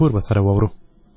ور به سره واورو.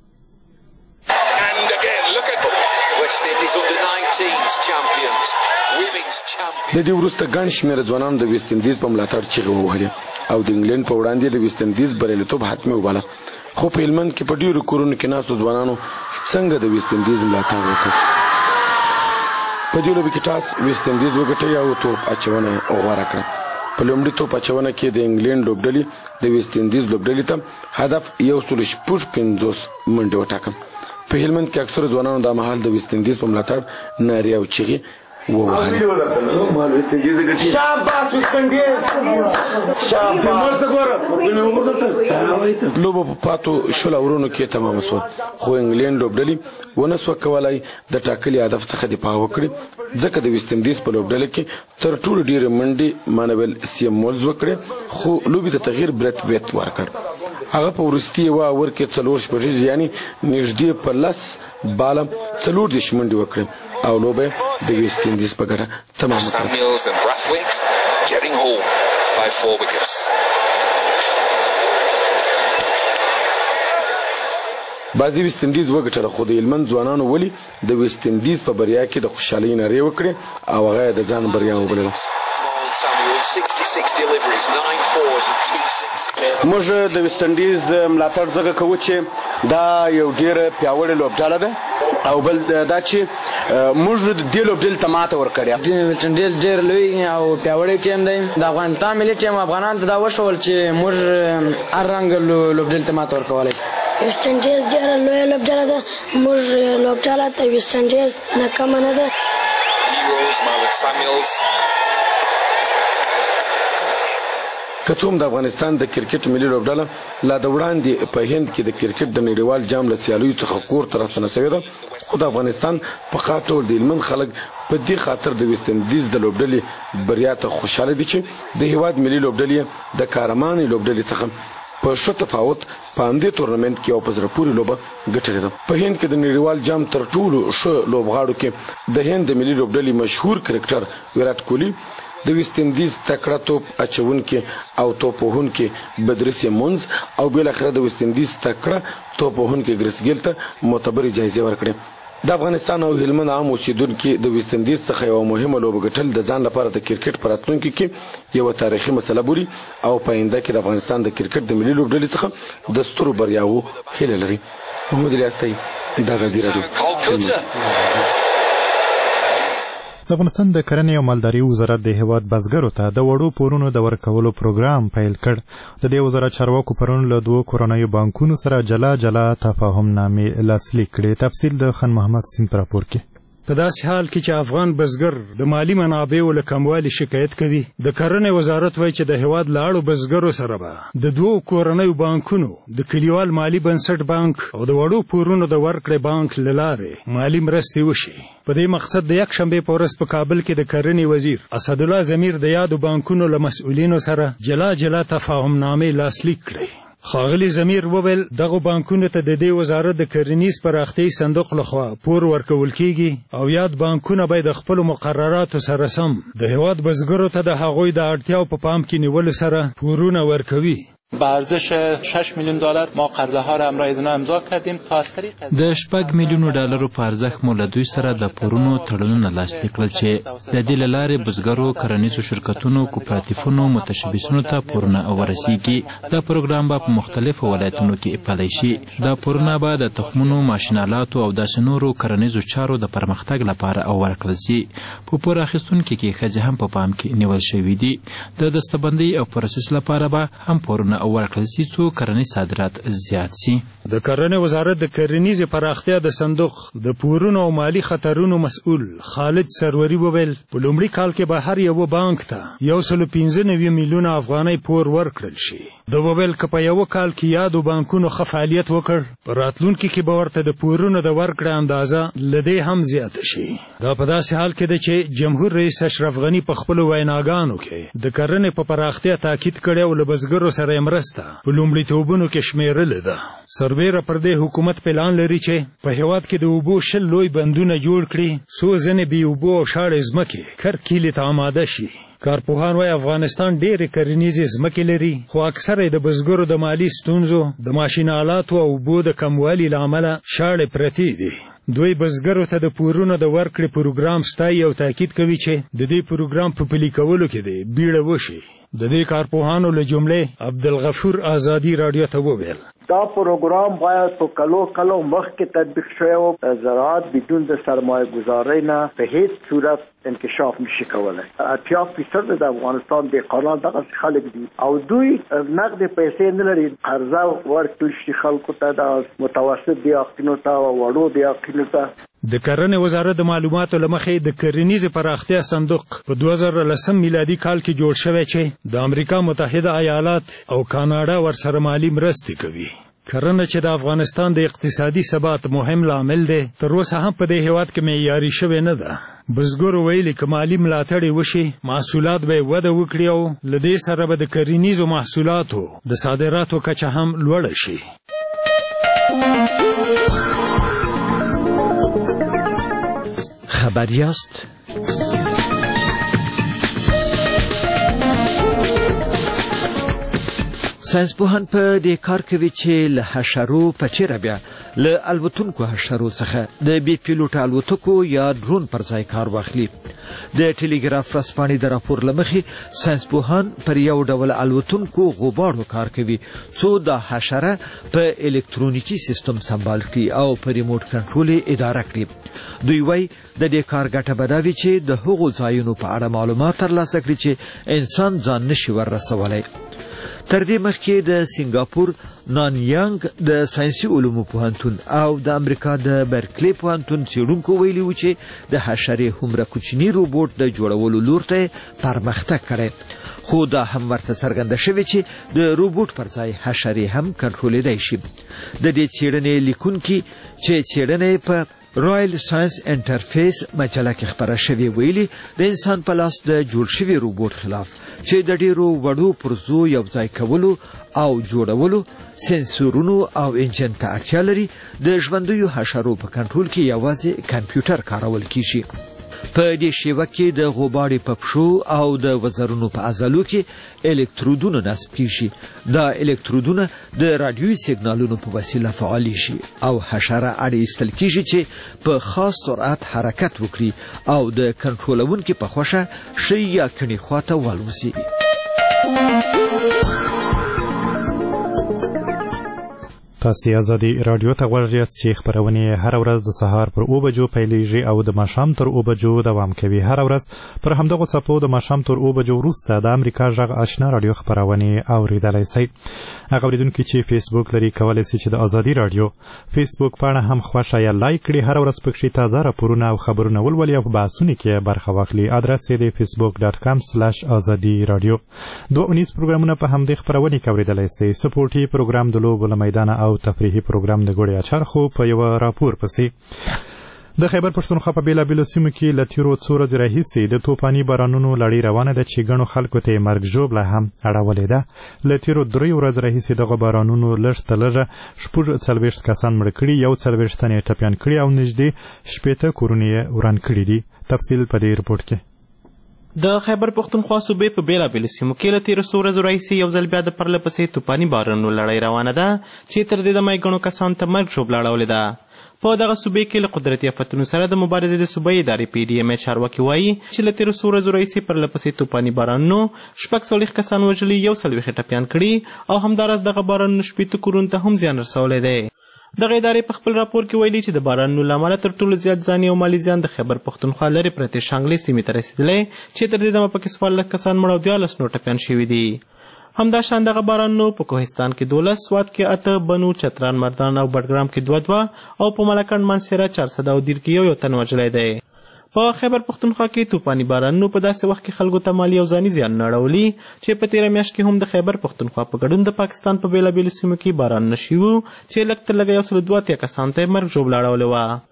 د دې وروسته ګڼ شمېر ځوانانو د ویسټ انډیز په ملاتړ چیغې ووهلې او د انګلند په وړاندې د ویسټ انډیز بریالیتوب حتمي وباله. خو په هلمند کې په ډېرو کورونو کې ناستو ځوانانو څنګه د ویسټ انډیز ملاتړ وکړ؟ په دې لوبې کې ټاس ویسټ انډیز وګټي او توپ اچونه غوره کړه. په لومړي توپ اچونه کې د انګلند لوبډلې د ویسټ انډیز لوبډلې ته هدف 150 منډې وټاکه. په هلمند کې اکثره ځوانانو دا مهال د ویسټ انډیز په ملاتړ نارې او چیغې ووهلې. لوبه په پاتو شل اورونو کې تمام شوه، خو انګلند لوبډلې ونه سوه کولای د ټاکلي هدف څخه دفاع وکړي، ځکه د ویسټ انډیز په لوبډله کې تر ټولو ډېرې منډې مانویل سیمولز وکړې، خو لوبې ته تغییر برت ویت ورکړ. هغه په وروستي یوه اور کې 4 شپږیز یعنې نږدې په 10 باله 40 منډې وکړې او لوبه د ویسټ انډیز په ګټه تمام کړه. بعضې ویسټ انډیز وګټله، خو د هلمند ځوانانو ولې د ویسټ انډیز په بریا کې د خوشحالۍ نارې وکړې او هغه یې د ځان بریا وبلله. موږ د ویسټ انډیز ملاتړ ځکه کوو چې دا یو ډېره پیاوړې لوبډله ده او بل دا چې موږ دې لوبډلې ته ماته ورکړې. ویسټ انډیز ډېر لوی او پیاوړی ټیم دی. د افغانستان ملي ټیم افغانانو ته دا وښول چې موږ هر رنګه لوبډلې ته ماته ورکولی. ویسټ انډیز ډېره لویه لوبډله ده. موږ لوبډله ته ویسټ انډیز نه کمه نه ده. که څوم د افغانستان د کرکټ ملي لوبډله لا د وړاندې په هند کې د کرکټ د نړیوال جام له سیالیو څخه کور ته راستنه شوې ده، خو د افغانستان په خاص ډول د هلمند خلک په دې خاطر د ویسټ انډیز د لوبډلې بریا ته خوشحاله دي چې د هیواد ملي لوبډلې د کارمانې لوبډلې څخه په ښه تفاوت په همدې تورنمنټ کې او په زړه پورې لوبه ګټلې ده. په هند کې د نړیوال جام تر ټولو ښه لوبغاړو کې د هند د ملي لوبډلې مشهور کرکټر ویرات کوهلي، د ویسټ انډیز تکړه توپ اچونکي او توپ وهونکي بدر سیمونز او بل اخر د ویسټ انډیز تکړه توپ وهونکي ګریس ګیل ته معتبرې جایزې ورکړې. د افغانستان او هلمند عام اوسیدونکو د ویسټ انډیز څخه یو مهمه لوبه ګټل د ځان لپاره د کرکټ په راتلونکي کې یو تاریخي مسله بولي او په آینده کې د افغانستان د کرکټ د ملي لوبډلې څخه د سترو بریاوو هیله لري. محمد الیاس دی دغه دی راډیو. د افغانستان د کرنې او مالدارۍ وزارت د هیواد بزګرو ته د وړو پورونو د ورکولو پروګرام پیل کړ. د دې وزارت چارواکو پرون له 2 کورنیو بانکونو سره جلا تفاهم نامې لاسلیک کړې. تفصیل د خان محمد سین پر راپور کې. په داسې حال کې چې افغان بزګر د مالی منابعو له کموالي شکایت کوي، د کرنې وزارت وایي چې د هیواد له اړو بزګرو سره به د 2 کورنیو بانکونو د کلیوال مالی بنسټ بانک او د وړو پورونو د ورکړې بانک له لارې مالی مرستې وشي. په دې مقصد د یک شنبې په ورځ په کابل کې د کرنې وزیر اسدالله ضمیر د یادو بانکونو له مسؤلینو سره جلا تفاهم نامې لاسلیک کړې. ښاغلي ضمیر وویل دغه بانکونو ته د دې وزارت د کرنیز پراختیايي صندوق لخوا پور ورکول کیږي او یاد بانکونه به د خپل مقرراتو سره سم د هیواد بزګرو ته د هغوی د اړتیاو په پام کې نیولو سره پورونه ورکوي. به ارزش 6 میلیون دلار ما قرضه ها را همراه اینا امضا کردیم تا از طریق د 6 میلیون ډالرو په ارزښت مو له دوی سره د پورونو تړونونه لاسلیک کړل چې د دې له لارې بزګرو، کرنیزو شرکتونو، کوپراتیفونو، متشبثینو ته پورونه ورسیږي. دا پروګرام به په مختلفو ولایتونو کې پلی شي. دا پورونه به د تخمونو، ماشینالاتو او داسې نورو کرنیزو چارو د پرمختګ لپاره ورکړل شي. په پور اخیستونکو کې ښځې هم په پام کې نیول شوي دي. د دستبندۍ او پروسس لپاره به هم پورونه ورکړل شي څو کرنیز صادرات زیات شي. د کرنې وزارت د کرنیزې پراختیا د صندوق د پورونو او مالی خطرونو مسؤل خالد سروري وویل په لومړي کال کې به هر یو بانک ته 195 میلیونه افغانۍ پور ورکړل شي. د وویل که په یو کال کې یادو بانکونو ښه فعالیت وکړ، په راتلونکي کې به ورته د پورونو د ورکړې اندازه له دې هم زیاته شي. دا په داسې حال کې ده چې جمهور رئیس اشرف غني په خپلو ویناګانو کې د کرنې په پراختیا تاکید کړی او له بزګرو سره مرسته په لومړیتوبونو کې شمیرلې ده. سربیره پر دې حکومت پلان لري چې په هیواد کې د اوبو 10 لوی بندونه جوړ کړي، څو ځینې بې اوبو او شاړې ځمکې کرکیلې ته آماده شي. کارپوهان وايي افغانستان ډېرې کرنیزې ځمکې لري، خو اکثره د بزګرو د مالي ستونزو، د ماشین آلاتو او اوبو د کموالي له امله شاړې پرتې دي. دوی بزګرو ته د پورونو د ورکړې پروګرام ستایي او تاکید کوي چې د دې پروګرام په پلي کولو کې دی بیړه وشي. د دې کارپوهانو له جملې عبدالغفور آزادي راډیو ته وویل دا پروګرام باید په کلو مخکې تطبیق شوی و. زراعت بدون د سرمایه گذاری نه په هیڅ صورت انکشاف نشي کولای. 80% د افغانستان دهقانان دغه خلک دي او دوی نقد پیسې نه لري. قرضه ورکړل شي خلکو ته، د متوسط دیاقینو ته او وړو دیاقینو ته. د کرنې وزارت د معلوماتو له مخې د کرنیزې پراختیا صندوق په 2010 میلادي کال کې جوړ شوی چې د امریکا متحده ایالات او کاناډا ورسره مالي مرستې کوي. کرنه چې د افغانستان د اقتصادي ثبات مهم لامل دی، تر اوسه هم په دې هیواد کې معیاري شوې نه ده. بزګرو ویلي که مالي ملاتړ وشي، محصولات به وده وکړي او له دې سره به د کرنیزو محصولاتو د صادراتو کچه هم لوړه شي. خبر یاست؟ ساینسپوهان په دې کار کوي چې له حشرو په چیرې بیا له الوتونکو حشرو څخه د بې پیلوټه الوتکو یا درون پر ځای کار واخلي. د ټیلیګراف ورځپاڼې د راپور له مخې ساینسپوهان پر یو ډول الوتونکو غباړو کار کوي څو د حشره په الکترونیکي سیستم سمبال کړي او په ریموټ کنټرول یې اداره کړي. دوی وایي د دې کار ګټه به دا وي چې د هغو ځایونو په اړه معلومات ترلاسه کړي چې انسان ځان نشي ورسولی. تر دې مخکې د سنګاپور نانیانګ د ساینسي علومو پوهنتون او د امریکا د برکلی پوهنتون څېړونکو ویلي و چې د حشرې هومره کوچني روبوټ د جوړولو لور ته پرمختګ کړی، خو دا هم ورته څرګنده شوې چې د روبوټ پر ځای حشرې هم کنټرولېدای شي. د دې څېړنې لیکونکي چې څېړنه په رایل ساینس انټرفیس مجله کې خپره شوې ویلي د انسان په لاس د جوړ شوي روبوټ خلاف چې د ډیرو وړو پرزو یو ځای کولو او جوړولو، سنسورونو او انجن ته اړتیا لري، د ژوندیو حشرو په کنټرول کې یوازې کمپیوټر کارول کیږي. په دې شیوه کې د غوباړې په پښو او د وزرونو په عضلو کې الکترودونه نصب کیږي. دا الکترودونه د رادیوي سیګنالونو په وسیله فعالي شي او حشره اړې ایستل کیږي چې په خاص سرعت حرکت وکړي او د کنټرولونکي په خوښه شي یا کڼې خواته والوزي. تاسې ازادي راډیو ته غوږ یاست چې خپرونې هره ورځ د سهار پر 9 بجو پیلیږي او د ماښام تر 9 بجو دوام کوي. هره ورځ پر همدغو څپو د ماښام تر 9 بجو وروسته د امریکا غږ آشنا راډیو خپرونې اورېدلی شئ. هغه اورېدونکي چې فیسبوک لري کولی شي چې د ازادي راډیو فیسبوک پاڼه هم خوښه یا لایک کړي. هره ورځ پکښې تازه راپورونه او خبرونه ولولي او په بحثونو کې برخه واخلي. ادرس یې د facebook.com/azadi radio. 2 اونیز پروګرامونه په همدې خپرونې کې اورېدلی شئ. سپورټي پروګرام د لوبو له میدانه او تفریحي پروګرام د ګوړې اچار خو په یو راپور پسې. د خیبر پښتونخوا په بیلابیلو سیمو کې له تیرو څو ورځې راهیسې د توپاني بارانونو لړۍ روانه ده چې ګڼو خلکو ته یې مرګ ژوبله هم اړولې ده. له تیرو 3 ورځو راهیسې دغه بارانونو لږ تر لږه 40 کسان مړه کړي، 41 تنې ټپیان کړي او نږدې 80 کورونه یې وران کړي دي. تفصیل په دې رپورټ کې. د خیبر پښتونخوا صوبې په بیلابیلو سیمو کې له تیرو څو ورځو راهیسې یو ځل بیا د پرله پسې توپاني بارانونو لړۍ روانه ده چې تر دې دمه یې ګڼو کسانو ته مرګ ژوبله اړولې ده. په دغه صوبې کې له قدرتي آفتونو سره د مبارزې د صوبې ادارې PDMA چارواکي وایي چې له تیرو څو ورځو راهیسې پرله پسې توپاني بارانونو 40 کسان وژلي، 140 ټپیان کړي او همداراز دغه بارانونو 80 کورونو ته هم زیان رسولی دی. دغه ادارې په خپل راپور کې ویلي چې د بارانونو له امله تر ټولو زیات ځاني او مالي زیان د خیبر پښتونخوا لرې پرتې شانګلې سیمې ته رسېدلی چې تر دې دمه پکې 14 کسان مړه او 14 نور ټپیان شوي دي. همداشان دغه بارانونو په کوهستان کې 12، سوات کې 8، بنو، چتران، مردان او بډګرام کې 2 او په ملکنډ، منصیره، 400 او دیر کې یو تن وژلی دی. په خیبر پښتونخوا کې توپاني بارانونو په داسې وخت کې خلکو ته مالي او ځاني زیان اړولي چې په تېره میاشت کې هم د خیبر پښتونخوا په ګډون د پاکستان په بیلابیلو سیمو کې بارانونه شوي وو چې لږ تر لږه 102 کسانو ته یې مرګ ژوبله اړولې وه.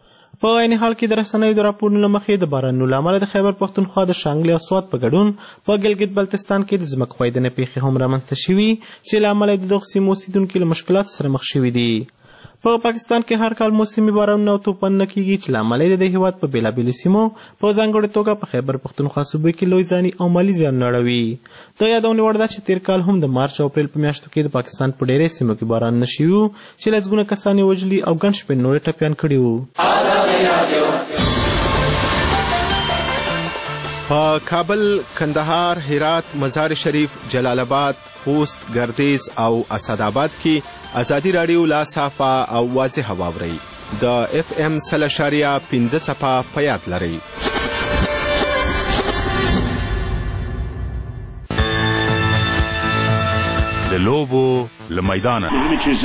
په عین حال کې د رسنیو د راپورونو له مخې د بارانونو له امله د خیبر پښتونخوا د شانګلې او سوات په ګډون په ګلګت بلتستان کې د ځمکښویدنې پیښې هم رامنځته شوي چې له امله د دغو سیمو اوسېدونکي له مشکلاتو سره مخ شوي دي. په پاکستان کې هر کال موسمي بارانونه او طوفانونه کیږي چې له امله د هېواد په بېلابېلو سیمو په ځانګړې توګه په خیبر پښتونخوا صوبې کې لوی ځاني او مالي زیانونه اړوي. د یادونې وړ ده چې تېر کال هم د مارچ او اپریل په میاشتو کې د پاکستان په ډېرې سیمو کې بارانونه شوي وو چې لسګونه کسان یې وژلي او ګڼ شمېر نور یې ټپیان کړي وو. په کابل، کندهار، هرات، مزار شریف، جلال آباد، خوست، ګردیز او اسداباد کې ازادي راډیو لا صافه او واضحه واورئ. د FM 100.5 څپه په یاد لرئ. د لوبو له میدانه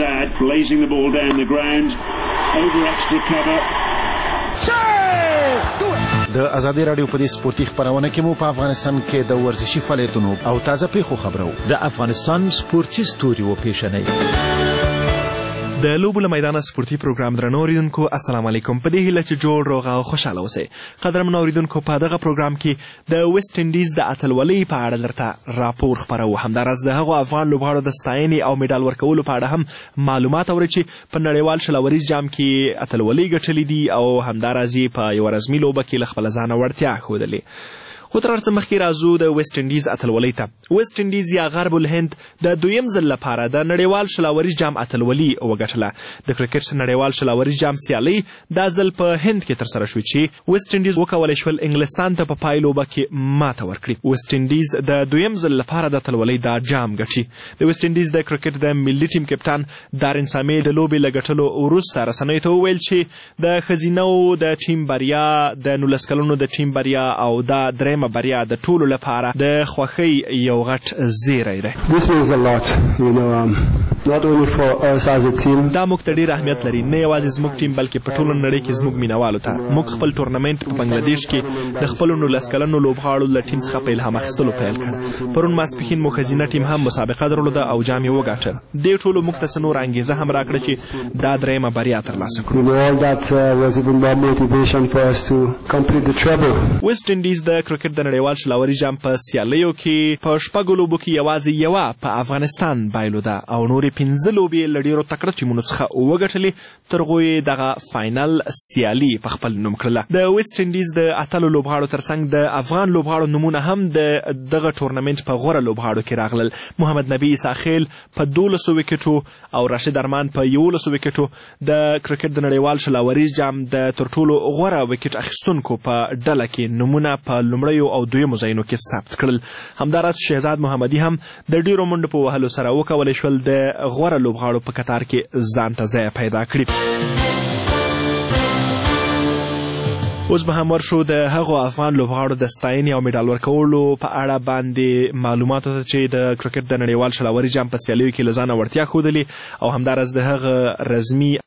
د ازادي راډیو په دې سپورتي خبرونه کې مو په افغانستان کې د ورزشي فعالیتونو او تازه پیښو خبرو د افغانستان سپورتي ستوري و پیژنئ. د لوبو له میدانه سپورتي پروګرام درنو اوریدونکو السلام علیکم. په دې هیله چې جوړ روغ او خوشحاله اوسئ. قدرمنو اوریدونکو په دغه پروګرام کې د ویسټ انډیز د اتلولۍ په اړه درته راپور خپروو. همداراز د هغو افغان لوبغاړو د ستاینې او میډال ورکولو په اړه هم معلومات اورئ چې په نړیوال شلوریز جام کې اتلولۍ ګټلې دي او همداراز یې په یوه رزمي لوبه کې له خپله ځانه وړتیا ښودلې. خو تر هر څه مخکې راځو د ویسټ انډیز اتلولۍ ته. ویسټ انډیز یا غرب الهند د دویم ځل لپاره د نړیوال شلاوریز جام اتلولي وګټله. د کرکټ نړیوال شلاوریز جام سیالۍ دا ځل په هند کې ترسره شوې چې ویسټ انډیز وکولی شول انګلستان ته په پای لوبه کې ماته ورکړي. ویسټ انډیز د دویم ځل لپاره د اتلولۍ دا جام ګټي. د ویسټ انډیز د کرکټ د ملي ټیم کپټان دارین سامي د لوبې له ګټلو وروسته رسنیو ته وویل چې د ښځینهو د ټیم بریا، د 19 کلونو د ټیم بریا او دا دریمه بریا د ټولو لپاره د خوښۍ یو غټ زیری دی. دا موږ ته ډېر اهمیت لري، نه یوازې زموږ ټیم بلکې په ټوله نړۍ کې زموږ مینوالو ته. موږ خپل ټورنمنټ په بنګلادیش کې د خپلو 19 کلنو لوبغاړو له ټیم څخه په الهام اخیستلو پیل کړ. پرون ماسپښین مو ښځینه ټیم هم مسابقه درلوده او جام یې وګاټه. دې ټولو موږ ته څه نوره انګېزه هم راکړه چې دا دریمه بریا ترلاسه کړو. ویسټ انډیز د کرکټ د نړیوال شلاوري جام په سیالیو کې په 6 لوبو کې یوازې یوه په افغانستان بایلوده او نورې 15 لوبې له ډېرو تکړه ټیمونو څخه وګټلې. تر هغو یې دغه فاینل سیالي په خپل نوم کړله. د ویسټ انډیز د اتلو لوبغاړو ترڅنګ د افغان لوبغاړو نومونه هم د دغه ټورنمنټ په غوره لوبغاړو کې راغلل. محمد نبي ساخیل په 12 وکټو او راشد ارمان په 11 وکټو د کرکټ د نړیوال شلاوریز جام د تر ټولو غوره وکټ اخیستونکو په ډله کې نومونه په لومړیو او دویمو ځایونو کې ثبت کړل. همداراز شهزاد محمدي هم د ډیرو منډو په وهلو سره وکولی شول د غوره لوبغاړو په کتار کې ځان ته ځای پیدا کړي. اوس به هم ورشو د هغو افغان لوبغاړو د ستاینې او میډال ورکولو په اړه باندې معلوماتو ته چې د کرکټ د نړیوال شلاوري جام په سیالیو کې له ځانه وړتیا ښودلې او همداراز د هغه رزمي